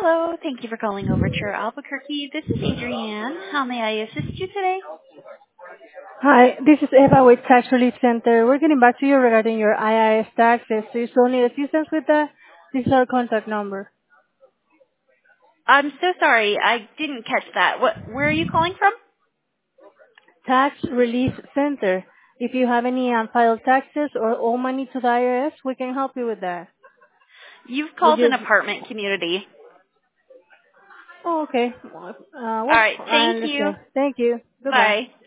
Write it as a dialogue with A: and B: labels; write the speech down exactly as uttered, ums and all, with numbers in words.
A: Hello. Thank you for calling Overture Albuquerque. This is Adrienne. How may I assist you today?
B: Hi, this is Eva with Tax Relief Center. We're getting back to you regarding your I R S taxes. Do you still need assistance with that? This is our contact number.
A: I'm so sorry. I didn't catch that. What? Where are you calling from?
B: Tax Relief Center. If you have any unfiled taxes or owe money to the I R S, we can help you with that.
A: You've
B: We
A: called an
B: just,
A: apartment community.
B: oh, okay. Uh,
A: All
B: well,
A: right.
B: I
A: Thank you.
B: understand. Thank you. Goodbye.
A: Bye.